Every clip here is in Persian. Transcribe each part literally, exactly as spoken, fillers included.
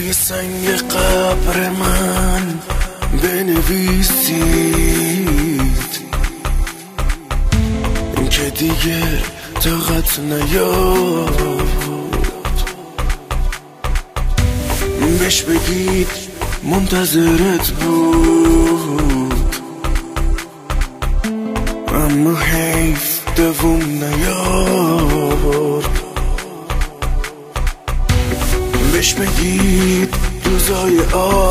روی سنگ قبر من بنویسید که دیگه طاقت نیاد. بهش بگید منتظرت بود، اما حیف دوم نیارد. بهش بگید روزای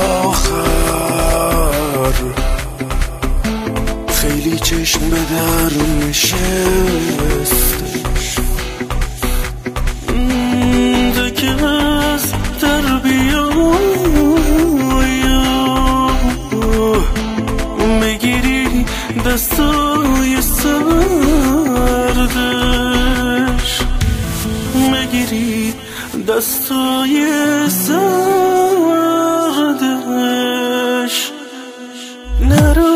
آخر خیلی چشم به در نشستش، دکه از در بیایم بگیری دستای سردش، بگیری دستای سردش. نرو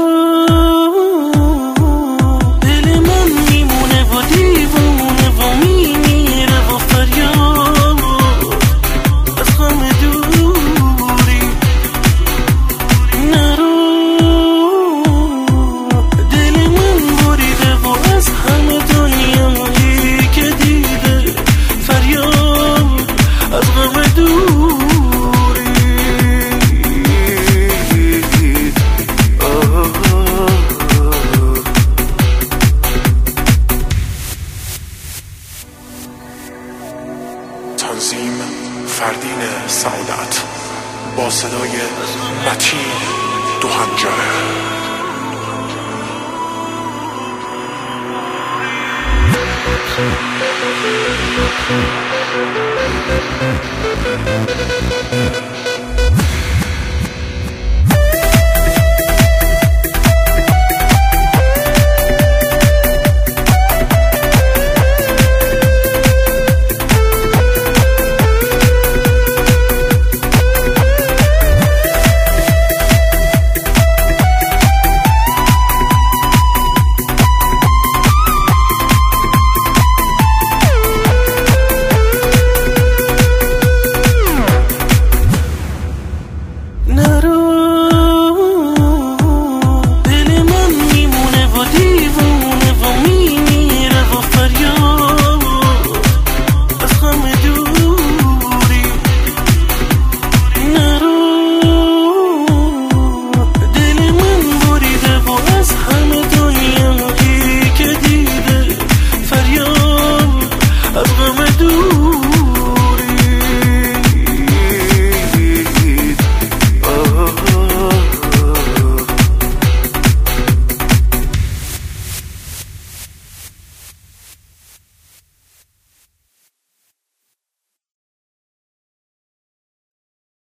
دل من میمونه و دیوونه و میمیره و فریاد از غم دوری. نرو دل من بریده و از همه دنیایی که دیده فریاد از غم دوری. تنظیم فردین سعادت با صدای متین دوهنجره.